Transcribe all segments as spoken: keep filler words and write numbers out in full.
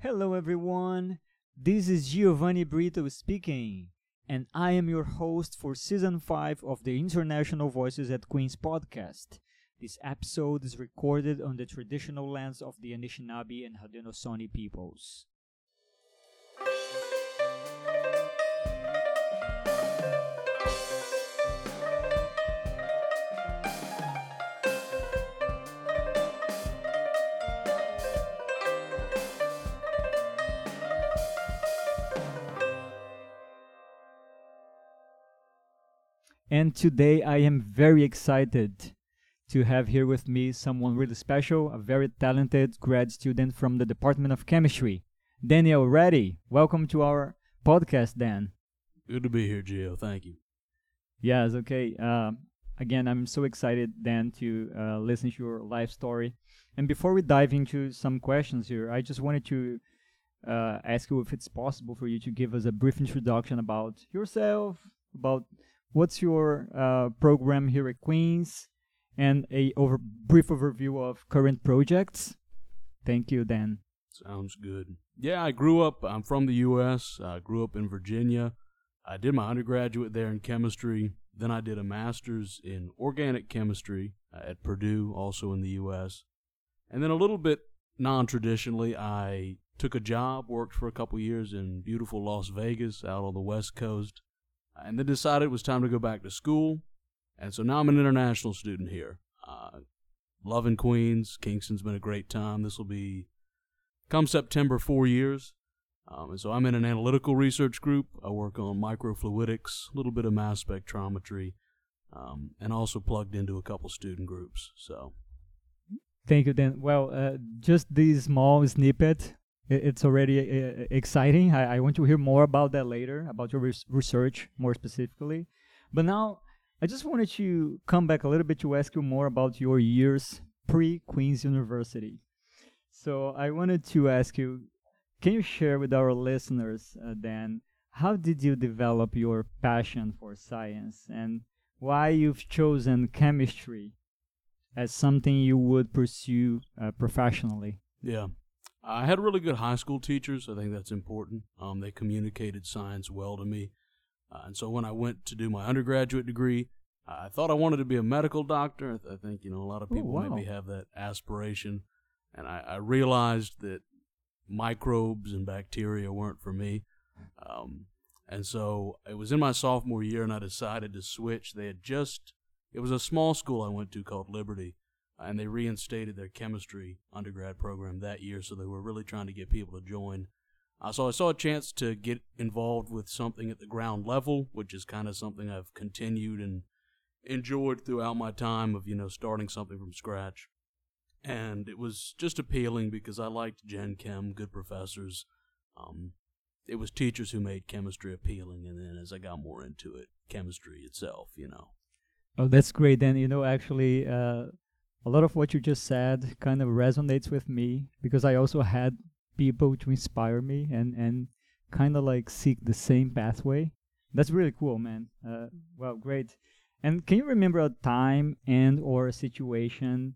Hello, everyone. This is Giovanni Brito speaking, and I am your host for season five of the International Voices at Queens podcast. This episode is recorded on the traditional lands of the Anishinaabe and Haudenosaunee peoples. And today I am very excited to have here with me someone really special, a very talented grad student from the Department of Chemistry, Daniel Reddy. Welcome to our podcast, Dan. Good to be here, Gio. Thank you. Yes, okay. Uh, again, I'm so excited, Dan, to uh, listen to your life story. And before we dive into some questions here, I just wanted to uh, ask you if it's possible for you to give us a brief introduction about yourself, about what's your uh, program here at Queens, and a over brief overview of current projects. Thank you, Dan. Sounds good. Yeah, I grew up, I'm from the U S I grew up in Virginia. I did my undergraduate there in chemistry. Then I did a master's in organic chemistry uh, at Purdue, also in the U S And then a little bit non-traditionally, I took a job, worked for a couple years in beautiful Las Vegas out on the West Coast, and then decided it was time to go back to school. And so now I'm an international student here. Uh, loving Queens. Kingston's been a great time. This will be, come September, four years. Um, and so I'm in an analytical research group. I work on microfluidics, a little bit of mass spectrometry, um, and also plugged into a couple student groups. So, Thank you, Dan. Well, uh, just this small snippet, i- it's already uh, exciting. I, I want to hear more about that later, about your res- research more specifically. But now, I just wanted to come back a little bit to ask you more about your years pre-Queen's University. So I wanted to ask you, can you share with our listeners, uh, Dan, how did you develop your passion for science and why you've chosen chemistry as something you would pursue uh, professionally? yeah. I had really good high school teachers. I think that's important. Um, they communicated science well to me. Uh, and so when I went to do my undergraduate degree, I thought I wanted to be a medical doctor. I, th- I think, you know, a lot of Oh, people wow. maybe have that aspiration. And I, I realized that microbes and bacteria weren't for me. Um, and so it was in my sophomore year, and I decided to switch. They had just, it was a small school I went to called Liberty, and they reinstated their chemistry undergrad program that year, so they were really trying to get people to join. Uh, so I saw a chance to get involved with something at the ground level, which is kind of something I've continued and enjoyed throughout my time of, you know, starting something from scratch. And it was just appealing because I liked Gen Chem, good professors. Um, it was teachers who made chemistry appealing, and then as I got more into it, chemistry itself, you know. Oh, that's great. Dan, you know, actually, uh, a lot of what you just said kind of resonates with me because I also had people to inspire me and, and kind of like seek the same pathway. That's really cool, man. Uh, well, great. And can you remember a time and or a situation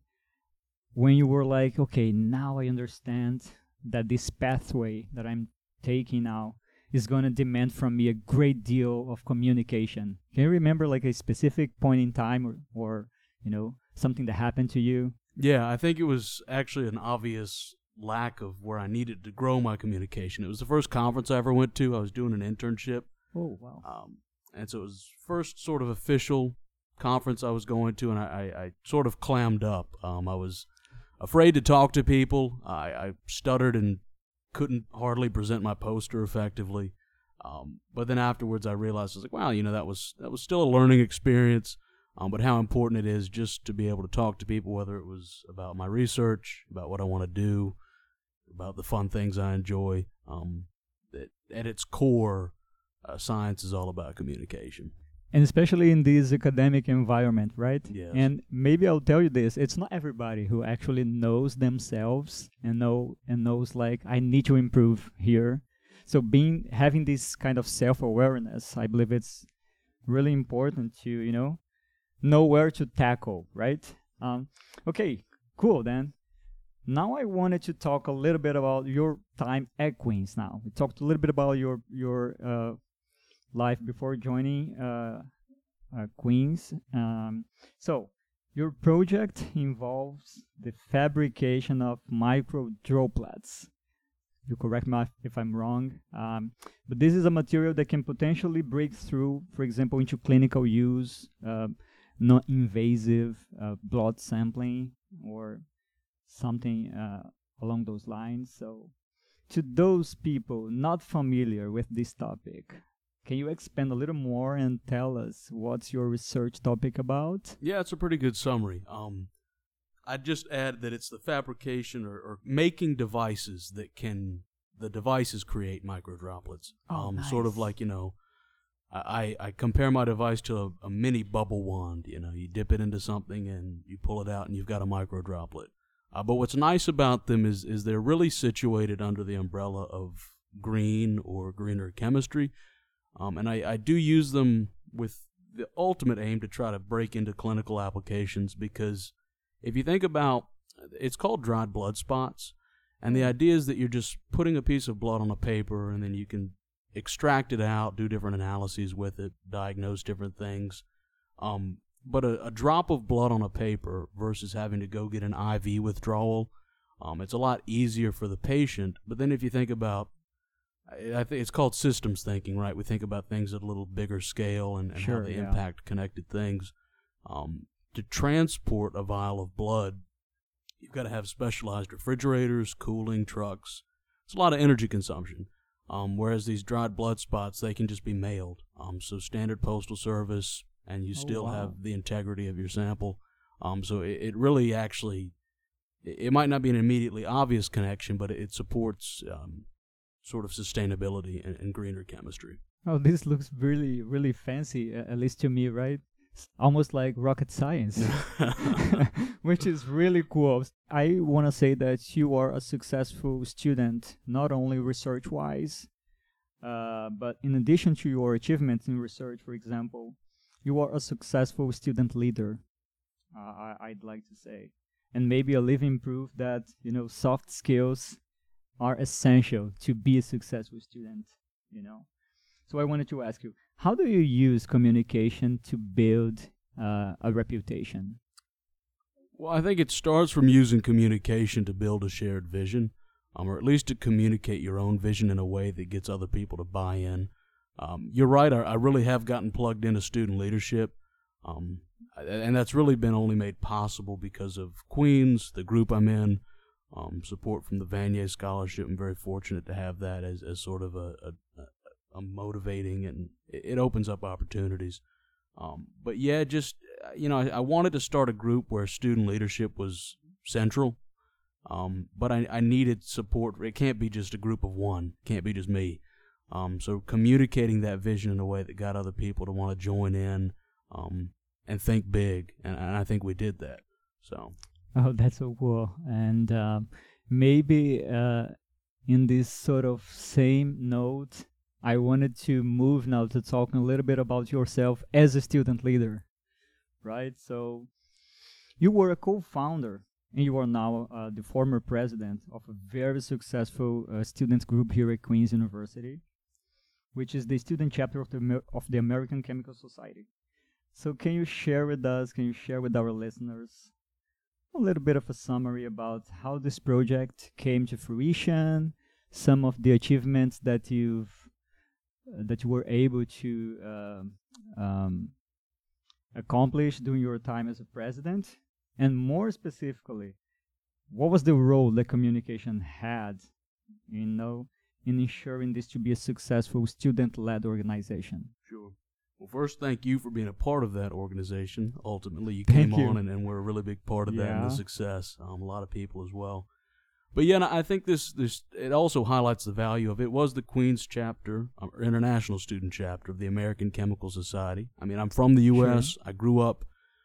when you were like, okay, now I understand that this pathway that I'm taking now is going to demand from me a great deal of communication? Can you remember like a specific point in time or, or you know, something that happened to you? Yeah, I think it was actually an obvious lack of where I needed to grow my communication. It was the first conference I ever went to. I was doing an internship. Oh, wow. Um, and so it was first sort of official conference I was going to, and I, I, I sort of clammed up. Um, I was afraid to talk to people. I, I stuttered and couldn't hardly present my poster effectively. Um, but then afterwards, I realized I was like, wow, you know, that was that was still a learning experience. Um, but how important it is just to be able to talk to people, whether it was about my research, about what I want to do, about the fun things I enjoy. Um, that at its core, uh, science is all about communication. And especially in this academic environment, right? Yes. And maybe I'll tell you this, it's not everybody who actually knows themselves and know and knows like I need to improve here. So being having this kind of self-awareness, I believe it's really important to, you know, know where to tackle, right? Um okay, cool then. Now I wanted to talk a little bit about your time at Queens. Now we talked a little bit about your your uh, life before joining uh, uh, Queens. Um, so your project involves the fabrication of micro droplets. You correct me if I'm wrong, um, but this is a material that can potentially break through, for example, into clinical use, uh, non-invasive uh, blood sampling, or something uh, along those lines. So, to those people not familiar with this topic, can you expand a little more and tell us what's your research topic about? Yeah, it's a pretty good summary. Um, I'd just add that it's the fabrication or, or making devices that can, the devices create microdroplets. Oh, um, nice. Sort of like, you know, I, I compare my device to a, a mini bubble wand. You know, you dip it into something and you pull it out and you've got a microdroplet. Uh, but what's nice about them is, is they're really situated under the umbrella of green or greener chemistry. Um, and I, I do use them with the ultimate aim to try to break into clinical applications, because if you think about, it's called dried blood spots, and the idea is that you're just putting a piece of blood on a paper, and then you can extract it out, do different analyses with it, diagnose different things. Um, but a, a drop of blood on a paper versus having to go get an I V withdrawal, um, it's a lot easier for the patient. But then if you think about, I think it's called systems thinking, right? We think about things at a little bigger scale and, and Sure, how they yeah. impact connected things. Um, to transport a vial of blood, you've got to have specialized refrigerators, cooling trucks. It's a lot of energy consumption. Um, whereas these dried blood spots, they can just be mailed. Um, so standard postal service, and you Oh, still wow. have the integrity of your sample. Um, so it, it really actually, it, it might not be an immediately obvious connection, but it, it supports um, sort of sustainability and, and greener chemistry. Oh, this looks really, really fancy, uh, at least to me, right? It's almost like rocket science, which is really cool. I want to say that you are a successful student, not only research-wise, uh, but in addition to your achievements in research, for example, you are a successful student leader, uh, I, I'd like to say. And maybe a living proof that, you know, soft skills are essential to be a successful student, you know. So I wanted to ask you, how do you use communication to build uh, a reputation? Well, I think it starts from using communication to build a shared vision, um, or at least to communicate your own vision in a way that gets other people to buy in. Um, you're right, I, I really have gotten plugged into student leadership, um, and that's really been only made possible because of Queens, the group I'm in, um, support from the Vanier Scholarship. I'm very fortunate to have that as, as sort of a, a, a motivating, and it, it opens up opportunities. Um, but yeah, just, you know, I, I wanted to start a group where student leadership was central, um, but I, I needed support. It can't be just a group of one. It can't be just me. Um, so communicating that vision in a way that got other people to want to join in um, and think big, and, and I think we did that. So. Oh, that's so cool. And um, maybe uh, in this sort of same note, I wanted to move now to talking a little bit about yourself as a student leader, right? So you were a co-founder, and you are now uh, the former president of a very successful uh, student group here at Queen's University, which is the student chapter of the Amer- of the American Chemical Society. So can you share with us, can you share with our listeners a little bit of a summary about how this project came to fruition, some of the achievements that you've uh, that you were able to um, um, accomplish during your time as a president, and more specifically, what was the role that communication had, you know, in ensuring this to be a successful student-led organization? Sure. Well, first, thank you for being a part of that organization. Ultimately, you Thank came you. on and, and were a really big part of that and Yeah. the success. Um, a lot of people as well. But yeah, and I think this this it also highlights the value of it. Was the Queens chapter, um, or international student chapter of the American Chemical Society. I mean, I'm from the U S. Sure. I grew up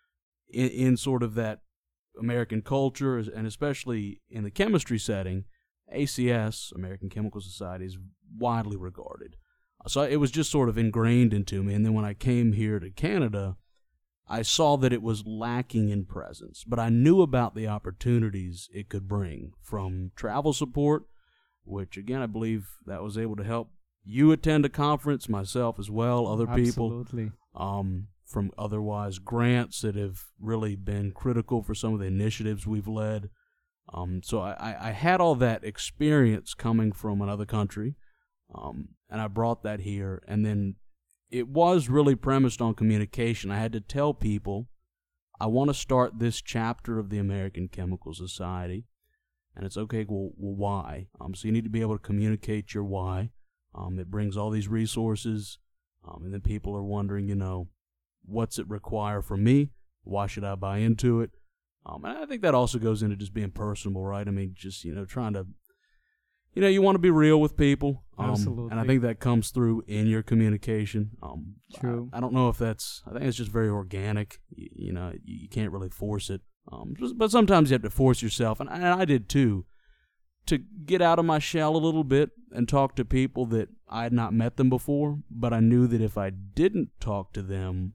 in, in sort of that American culture, as- and especially in the chemistry setting. A C S, American Chemical Society, is widely regarded. So it was just sort of ingrained into me. And then when I came here to Canada, I saw that it was lacking in presence, but I knew about the opportunities it could bring, from travel support, which again I believe that was able to help you attend a conference, myself as well, other people. Absolutely. Um, from otherwise grants that have really been critical for some of the initiatives we've led. Um, so I, I had all that experience coming from another country, um, and I brought that here. And then it was really premised on communication. I had to tell people, I want to start this chapter of the American Chemical Society, and it's okay, well, well why? Um, so you need to be able to communicate your why. Um, it brings all these resources, um, and then people are wondering, you know, what's it require from me? Why should I buy into it? Um, and I think that also goes into just being personable, right? I mean, just, you know, trying to, you know, you want to be real with people. Um, Absolutely. And I think that comes through in your communication. Um, True. I, I don't know if that's, I think it's just very organic. You, you know, you, you can't really force it. Um, just, but sometimes you have to force yourself, and, and I did too, to get out of my shell a little bit and talk to people that I had not met them before, but I knew that if I didn't talk to them,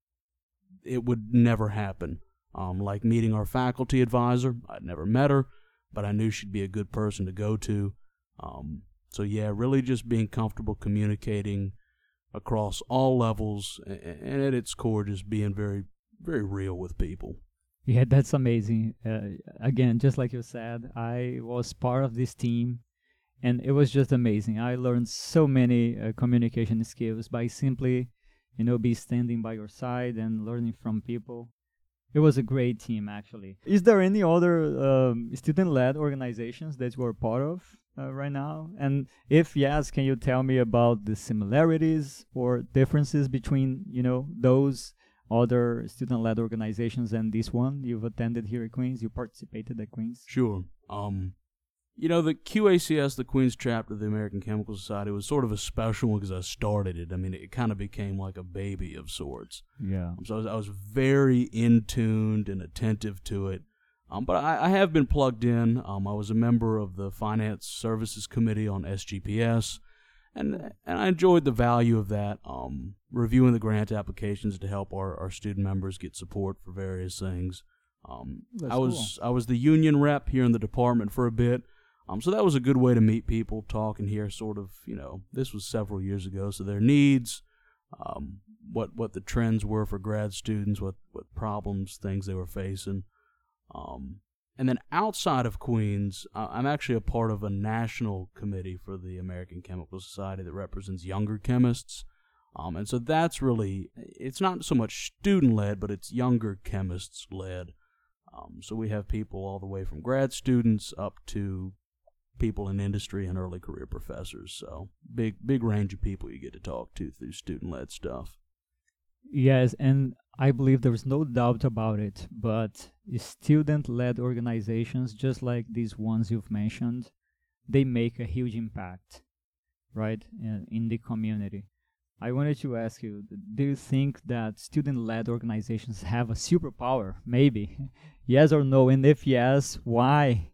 it would never happen. Um, like meeting our faculty advisor. I'd never met her, but I knew she'd be a good person to go to. Um, so yeah, really just being comfortable communicating across all levels, and at its core, just being very, very real with people. Yeah, that's amazing. Uh, again, just like you said, I was part of this team, and it was just amazing. I learned so many uh, communication skills by simply, you know, be standing by your side and learning from people. It was a great team, actually. Is there any other um, student-led organizations that you are part of uh, right now? And if yes, can you tell me about the similarities or differences between, you know, those other student-led organizations and this one you've attended here at Queens? You participated at Queens? Sure. Um, you know, the Q A C S, the Queens chapter of the American Chemical Society, was sort of a special one because I started it. I mean, it kind of became like a baby of sorts. Yeah. Um, so I was, I was very in-tuned and attentive to it. Um, but I, I have been plugged in. Um, I was a member of the Finance Services Committee on S G P S, and and I enjoyed the value of that, um, reviewing the grant applications to help our, our student members get support for various things. Um, That's I was cool. I was the union rep here in the department for a bit. Um, so that was a good way to meet people, talk and hear sort of, you know, this was several years ago, so their needs, um, what what the trends were for grad students, what, what problems, things they were facing. Um, and then outside of Queens, uh, I'm actually a part of a national committee for the American Chemical Society that represents younger chemists. Um, and so that's really, it's not so much student-led, but it's younger chemists-led. Um, so we have people all the way from grad students up to people in industry and early career professors. So big, big range of people you get to talk to through student-led stuff. Yes, and I believe there's no doubt about it, but student-led organizations, just like these ones you've mentioned, they make a huge impact, right, in, in the community. I wanted to ask you, do you think that student-led organizations have a superpower? Maybe. Yes or no? And if yes, why?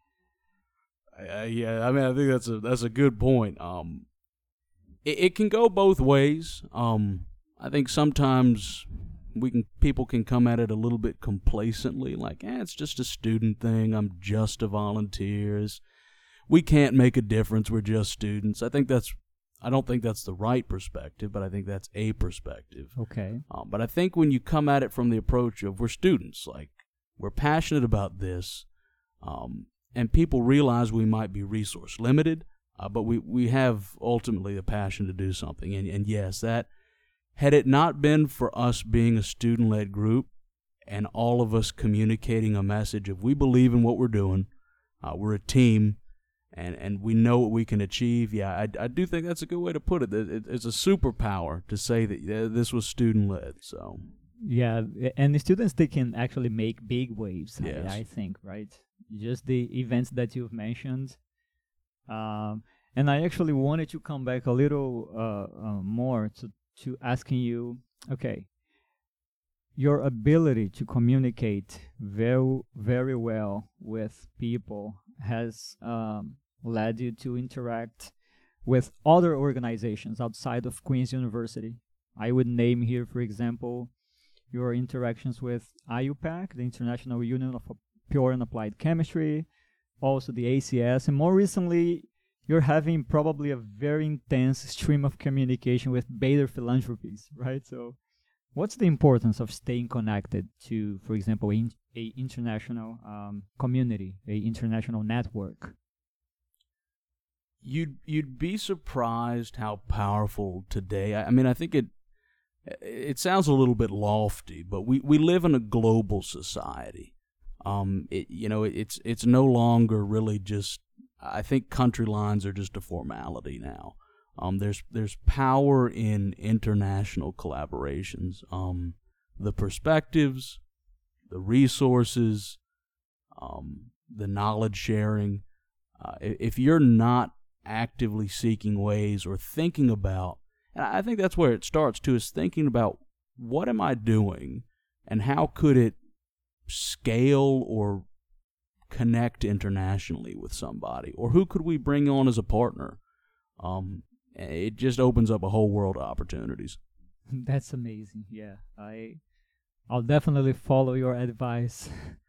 Uh, yeah, I mean, I think that's a that's a good point. Um, it, it can go both ways. Um, I think sometimes we can people can come at it a little bit complacently, like, eh, it's just a student thing. I'm just a volunteer. We can't make a difference. We're just students. I think that's. I don't think that's the right perspective, but I think that's a perspective. Okay. Um, but I think when you come at it from the approach of we're students, like we're passionate about this, um, and people realize we might be resource limited, uh, but we, we have ultimately a passion to do something. And, and yes, that had it not been for us being a student-led group and all of us communicating a message of we believe in what we're doing, uh, we're a team, and and we know what we can achieve. Yeah, I, I do think that's a good way to put it. it. It's a superpower to say that uh, this was student-led. So yeah, and the students, they can actually make big waves, yes. I, I think, right? Just the events that you've mentioned. Um, and I actually wanted to come back a little uh, uh, more to, to asking you, okay, your ability to communicate very, very well with people has um, led you to interact with other organizations outside of Queen's University. I would name here, for example, your interactions with I U P A C, the International Union of Pure and Applied Chemistry, also the A C S, and more recently, you're having probably a very intense stream of communication with Bader Philanthropies, right? So what's the importance of staying connected to, for example, in, a international um, community, a international network? You'd you'd be surprised how powerful today. I, I mean, I think it it sounds a little bit lofty, but we, we live in a global society. Um, it, you know, it, it's it's no longer really just. I think country lines are just a formality now. Um, there's there's power in international collaborations. Um, the perspectives, the resources, um, the knowledge sharing. Uh, if you're not actively seeking ways or thinking about, and I think that's where it starts too, is thinking about what am I doing and how could it scale or connect internationally with somebody, or who could we bring on as a partner? Um, it just opens up a whole world of opportunities. That's amazing. Yeah, I, I'll definitely follow your advice.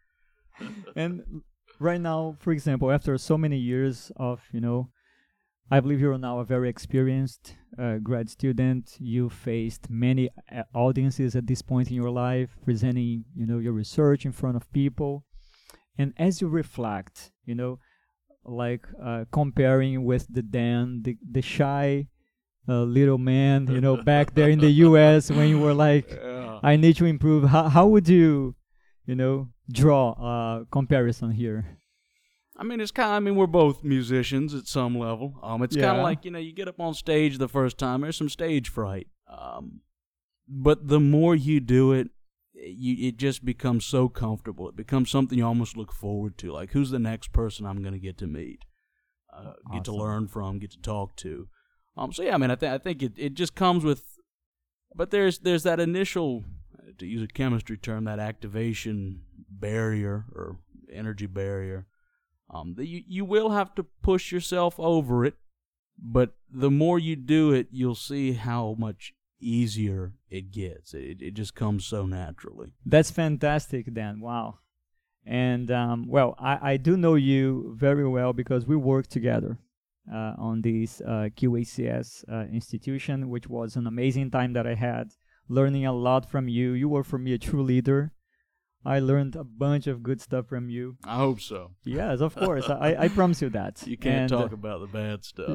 And right now, for example, after so many years of, you know, I believe you're now a very experienced uh, grad student. You faced many uh, audiences at this point in your life, presenting, you know, your research in front of people. And as you reflect, you know, like uh, comparing with the Dan, the, the shy uh, little man, you know, back there in the U S when you were like, yeah. I need to improve. How, how would you, you know, draw a comparison here? I mean, it's kind of, I mean, we're both musicians at some level. Um, It's yeah. kind of like, you know, you get up on stage the first time, there's some stage fright. Um, but the more you do it, You, it just becomes so comfortable. It becomes something you almost look forward to. Like, who's the next person I'm going to get to meet, uh, awesome. get to learn from, get to talk to. Um. So yeah, I mean, I think I think it, it just comes with. But there's there's that initial, to use a chemistry term, that activation barrier or energy barrier. Um. That you you will have to push yourself over it, but the more you do it, you'll see how much easier it gets. It it just comes so naturally. That's fantastic, Dan. Wow. And um, well, I, I do know you very well because we worked together uh, on this uh, Q A C S uh, institution, which was an amazing time that I had, learning a lot from you. You were for me a true leader. I learned a bunch of good stuff from you. I hope so. Yes, of course. I, I promise you that. You can't and, talk uh, about the bad stuff.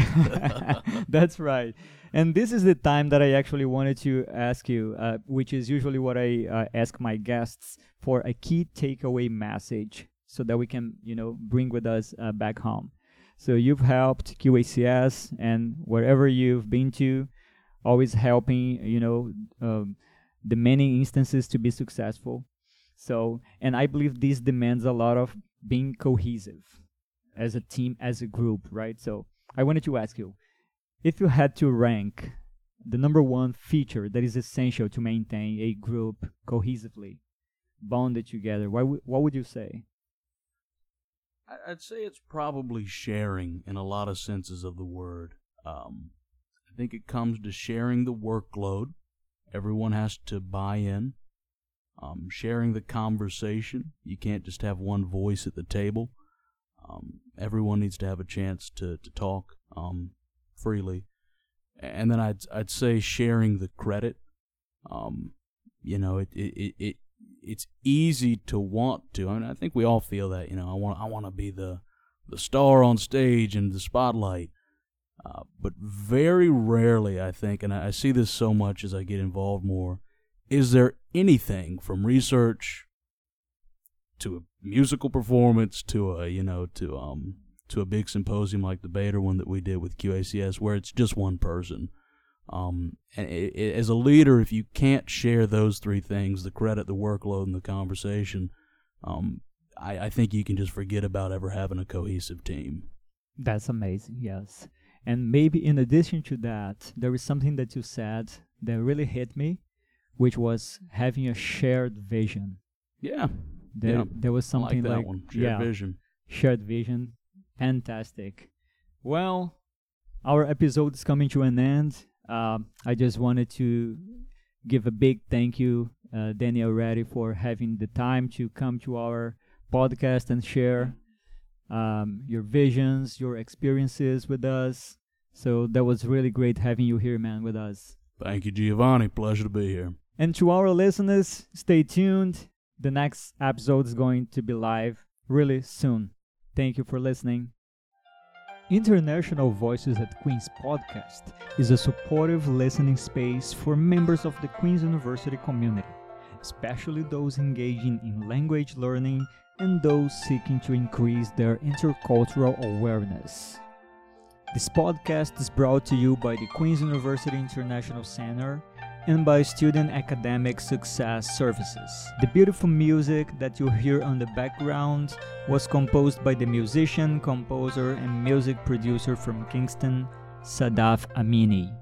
That's right. And this is the time that I actually wanted to ask you, uh, which is usually what I uh, ask my guests for, a key takeaway message so that we can, you know, bring with us uh, back home. So you've helped Q A C S and wherever you've been to, always helping, you know, um, the many instances to be successful. So, and I believe this demands a lot of being cohesive as a team, as a group, right? So I wanted to ask you, if you had to rank the number one feature that is essential to maintain a group cohesively, bonded together, what, w- what would you say? I'd say it's probably sharing in a lot of senses of the word. Um, I think it comes to sharing the workload. Everyone has to buy in. Um, sharing the conversation. You can't just have one voice at the table. Um, everyone needs to have a chance to, to talk um, freely. And then I'd I'd say sharing the credit. Um, you know, it, it, it, it it's easy to want to. I mean, I think we all feel that. You know, I want I want to be the the star on stage and the spotlight. Uh, but very rarely, I think, and I, I see this so much as I get involved more. Is there anything from research to a musical performance to a you know to um to a big symposium like the Bader one that we did with Q A C S where it's just one person? Um, and it, it, as a leader, if you can't share those three things, the credit, the workload, and the conversation, um, I, I think you can just forget about ever having a cohesive team. That's amazing, yes. And maybe in addition to that, there is something that you said that really hit me, which was having a shared vision. Yeah. There, yeah. there was something I like that like one. Shared yeah, vision. Shared vision. Fantastic. Well, our episode is coming to an end. Uh, I just wanted to give a big thank you uh, Danny already for having the time to come to our podcast and share um, your visions, your experiences with us. So that was really great having you here, man, with us. Thank you, Giovanni. Pleasure to be here. And to our listeners, stay tuned. The next episode is going to be live really soon. Thank you for listening. International Voices at Queen's podcast is a supportive listening space for members of the Queen's University community, especially those engaging in language learning and those seeking to increase their intercultural awareness. This podcast is brought to you by the Queen's University International Center and by Student Academic Success Services. The beautiful music that you hear on the background was composed by the musician, composer, and music producer from Kingston, Sadaf Amini.